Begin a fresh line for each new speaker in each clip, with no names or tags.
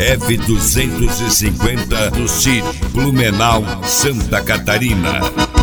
F-250 do CID, Blumenau, Santa Catarina.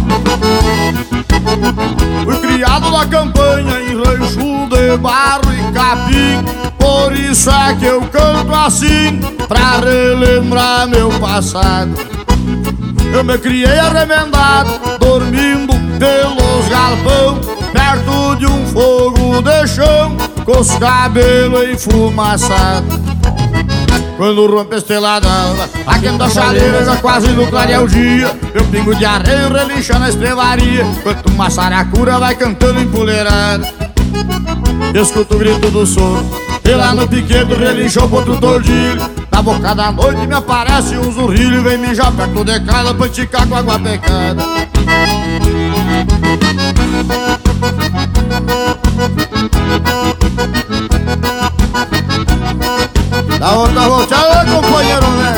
Fui criado na campanha em rancho de barro e capim, por isso é que eu canto assim, pra relembrar meu passado. Eu me criei arremendado, dormindo pelos galpão, perto de um fogo de chão, com os cabelos enfumaçados. Quando rompe a estrela d'alva, aquenta a chaleira, já quase no clarear o dia. Eu pingo de arreio, relincha na estrevaria, enquanto uma saracura vai cantando empoleirada. Escuto o grito do soro, e lá no piquedo relinchou pro outro tordilho. Na boca da noite me aparece um zurrilho, vem mijar perto de casa pra esticar com água pecada. Da outra volteada, companheiro, né?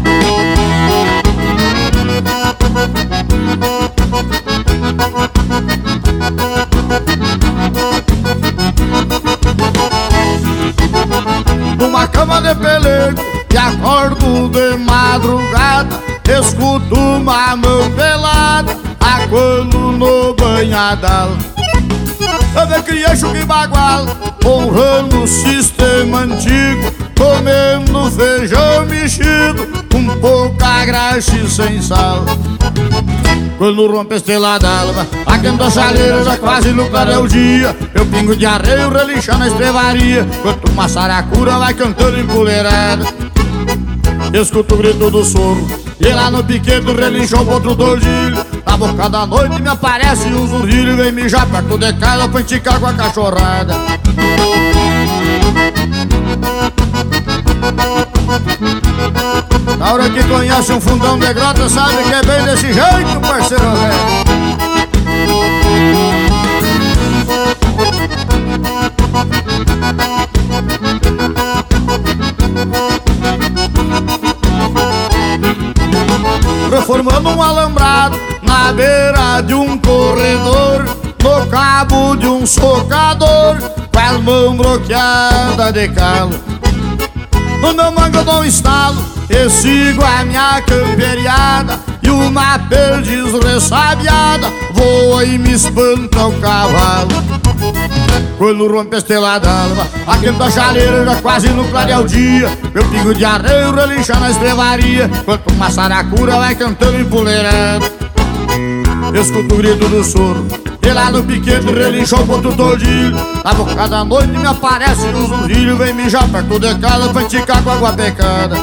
Numa cama de pelego e acordo de madrugada, escuto uma mão pelada aguando no banhadal. Eu me criei chuca e bagual, honrando o sistema antigo, comendo feijão mexido, com pouca graxa e sem sal. Quando rompe a estrela d'alva, aquenta a chaleira, já quase no clarear o dia. Eu pingo de arreio, relincha na estrevaria, enquanto uma saracura vai cantando empoleirada. Escuto o grito do soro, e lá no piquedo relinchou pro outro tordilho. Na boca da noite me aparece um zurrilho, vem mijar perto de casa pra esticar com a cachorrada. Na hora que conhece um fundão de grota, sabe que é bem desse jeito, parceiro velho. Reformando um alambrado na beira de um corredor, no cabo de um socador, com as mãos bloqueadas de calo. No meu mango eu dou um estalo e sigo a minha camperiada, e uma perdiz ressabiada voa e me espanta o cavalo. Quando rompe a estrela d'alva, aquenta a chaleira, já quase no clarear o dia. Eu pingo de arreio, relincha na estrevaria, enquanto uma saracura vai cantando empoleirada. Escuto o grito do soro, e lá no piquete relinchou pro outro tordilho. Na boca da noite me aparece um zurrilho, vem mijar perto de casa pra esticar com água pecada.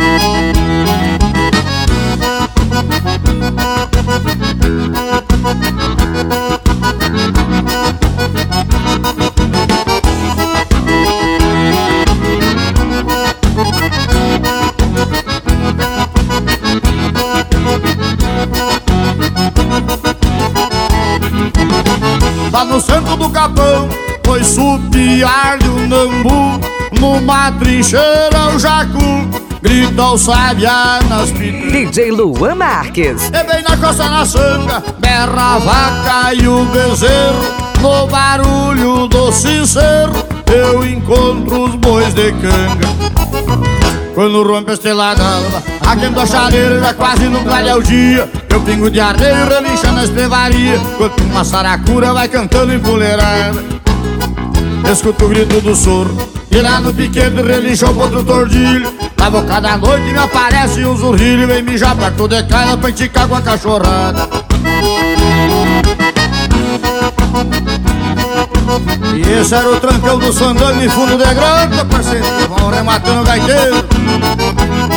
Lá no centro do capão, foi supiar de um nambu, numa trincheira o jacu grita o sabiá nas pitas.
DJ Luan Marques.
E bem na costa na sanga, berra a vaca e o bezerro, no barulho do sincero eu encontro os bois de canga. Quando rompe a estrela d'alva, aquenta a chaleira, já quase no clarear o dia. Eu pingo de arreio, relincha na estrevaria, enquanto uma saracura vai cantando empoleirada. Escuto o grito do soro, e lá no piquete relinchou pro outro tordilho. Na boca da noite me aparece um zurrilho, vem mijar perto de casa pra esticar com a cachorrada. E esse era o trancão do Sandano em fundo de grota, parceiro, vão rematando o gaiteiro.